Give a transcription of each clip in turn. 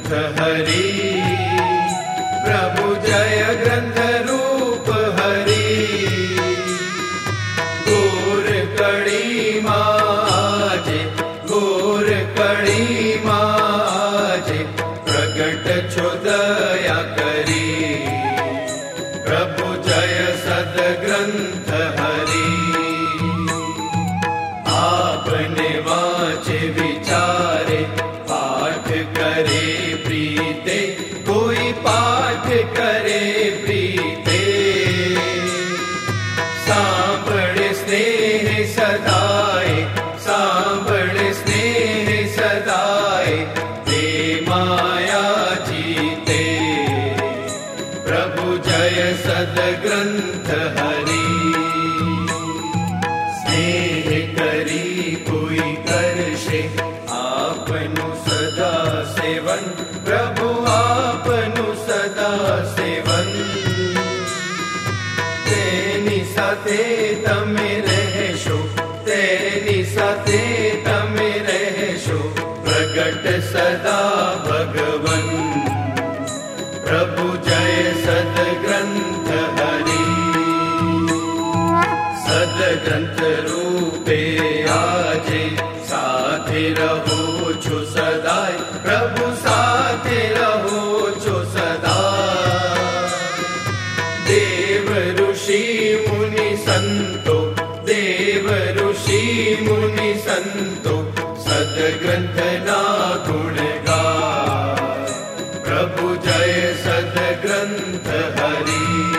ग्रंथ हरि, प्रभु जय ग्रंथ रूप हरि। घोर कड़ी माजे, घोर कड़ी माजे, प्रगट छो दया करी। प्रभु जय सद ग्रंथ हरि। आपने वाचे विचारे, पाठ करे प्रीते, कोई पाठ करे प्रीते। सांभळे स्नेह सदाए, सांभळे स्नेह सदाए, ते माया जीते। प्रभु जय सद ग्रंथ हरि। स्नेह करी कोई करशे, आपनु सदा सेवन। प्रभु आपनु सदा सेवन। तेनी साथे तमे रहेशो, तेनी साथे तमे रहेशो, प्रगट सदा भगवन। प्रभु जय सद ग्रंथ हरि। सद ग्रंथ रूपे आजे, साथे रहो छो सदाय। प्रभु साथे रहो छो सदा। देव ऋषि मुनि संतो, देव ऋषि मुनि संतो, सद ग्रंथ ना गुण गाय। प्रभु जय सद ग्रंथ हरि।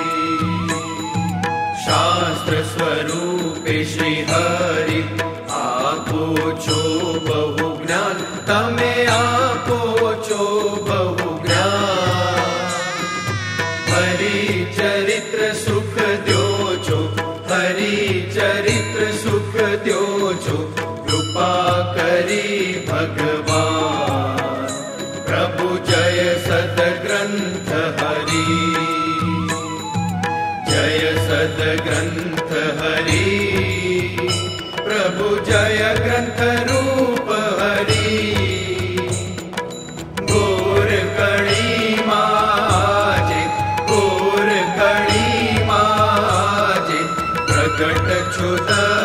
शास्त्र स्वरूपे श्री हरि, आपो छो बहु ज्ञान। तमे आपो छो बहु ज्ञान। हरि चरित्र सुख द्यो छो, हरि चरित्र सुख द्यो छो, कृपा करी भगवान। प्रभु जय सद ग्रंथ हरि। जय सद ग्रंथ हरि। प्रभु जय ग्रंथ रूप हरि। घोर कड़ी माजे, घोर कड़ी माजे, प्रगट छो दया